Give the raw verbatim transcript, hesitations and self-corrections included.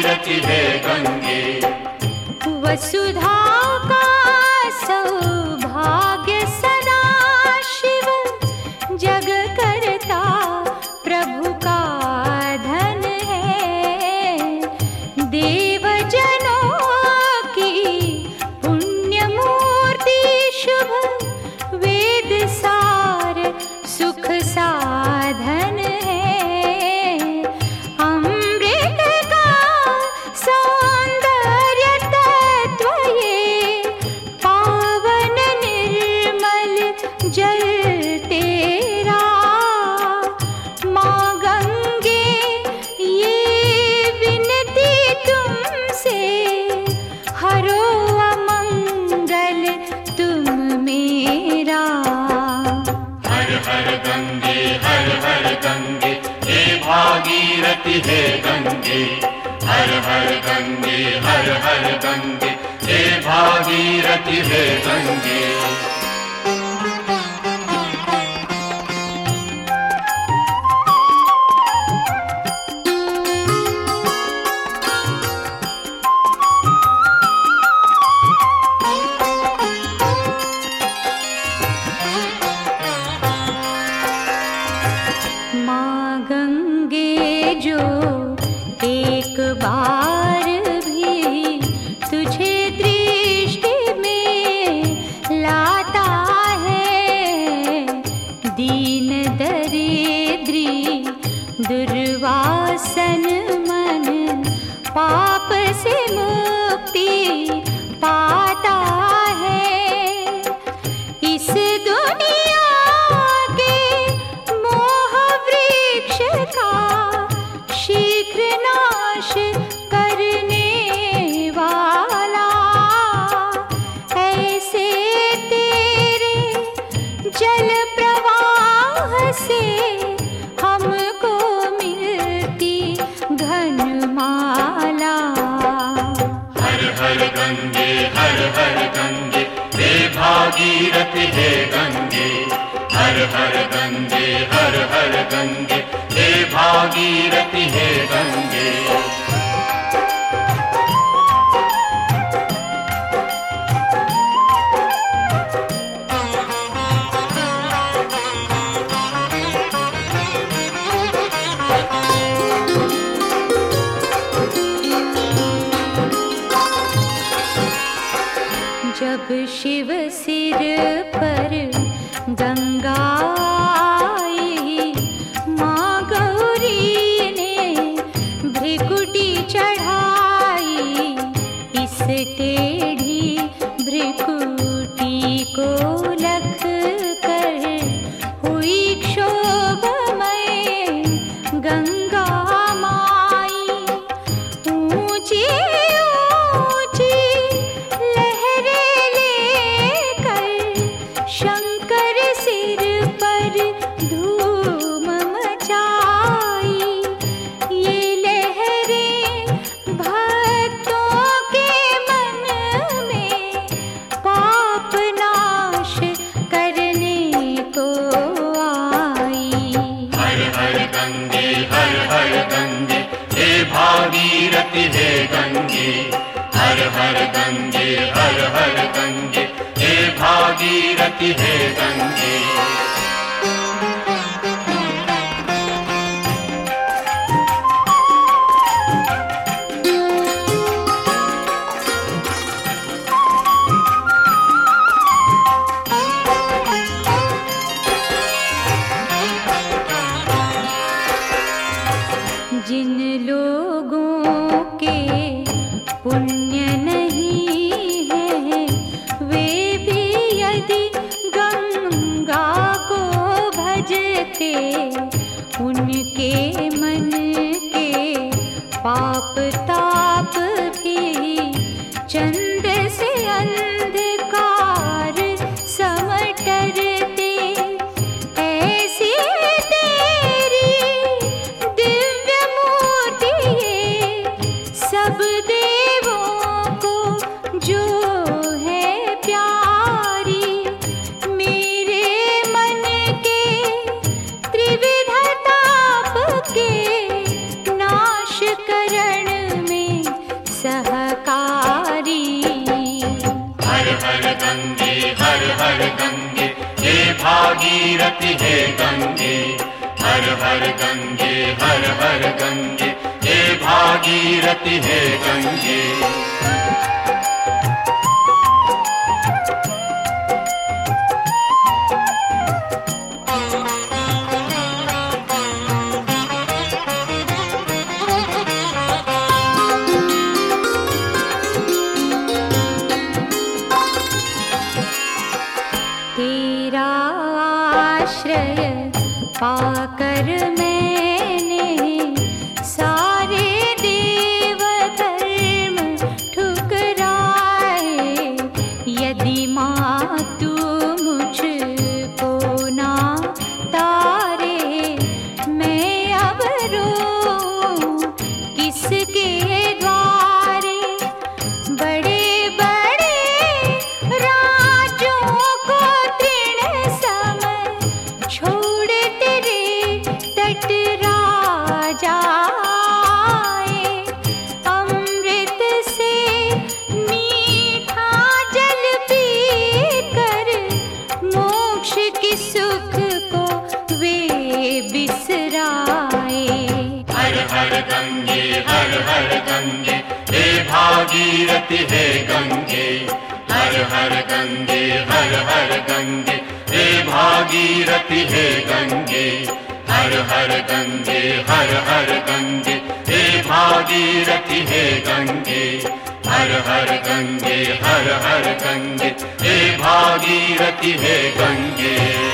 भागीरथी हे गंगे। वसुधा का सौभाग्य सदा शिव, जग करता प्रभु का धन है। देव जनों की पुण्य मूर्ति शुभ, वेद सार सुख साधन है। अमृत का सौंदर्य तत्व ये, पावन निर्मल जल तेरा। माँ गंगे ये विनती तुमसे, हरो अमंगल तुम मेरा। हर हर गंगे हर हर गंगे, हे भागीरथी हे गंगे। हर हर गंगे हर हर गंगे, हे भागीरथी हे गंगे। माँ गंगे जो एक बार भी तुझे दृष्टि में लाता है, दीन दरिद्री दुर्वासन मन पाप से मुक्ति पाता है। इस दुनिया के मोह वृक्ष का शीघ्र नाश करने वाला, ऐसे तेरे जल प्रवाह से हमको मिलती घनमाला। हर हर गंगे हर हर गंगे, हे भागीरथी हे गंगे। हर हर गंगे हर हर गंगे, हे भागीरथी हे गंगे। जब शिव सिर पर गंगा आई, माँ गौरी ने भृकुटी चढ़ाई। इस टेढ़ी भृकुटी को लख कर हुई क्षोभमय गंगा माई। ऊंची ऊंची लहरें लेकर शंकर सिर पर धूम मचाई। ये लहरें भक्तों के मन में पाप नाश करने को आई। हर हर गंगे हर हर गंगे, हे भागीरथी हे गंगे। हर हर गंगे हर हर गंगे, हे भागीरथी हे गंगे। जिन लोगों के पुण्य नहीं है, वे भी यदि गंगा को भजते, उनके मन के पाप ताप भी चंद्र से अंधकार समटरते। ऐसी तेरी दिव्य मूर्ति ये, सब देवों को जो है प्यारी। मेरे मन के त्रिविध ताप के नाश करण में हर गंगे, हे भागीरथी हे गंगे। हर हर गंगे हर हर गंगे, हे भागीरथी हे गंगे। तेरा आश्रय पाकर मैंने सारे देव धर्म ठुकराए। यदि माँ तू मुझको ना तारे, मैं अब रोऊं किसके द्वारे। बड़े बड़े राजों को तृण समय छोड़ तेरे तट राजा आए। अमृत से मीठा जल पीकर मोक्ष की सुख को वे बिसराए। हर हर गंगे हर हर गंगे, हे भागीरथी हे गंगे। हर हर गंगे हर हर गंगे, हे भागीरथी हे गंगे। हर हर गंगे हर हर गंगे, हे भागीरथी हे गंगे। हर हर गंगे हर हर गंगे, हे भागीरथी हे गंगे।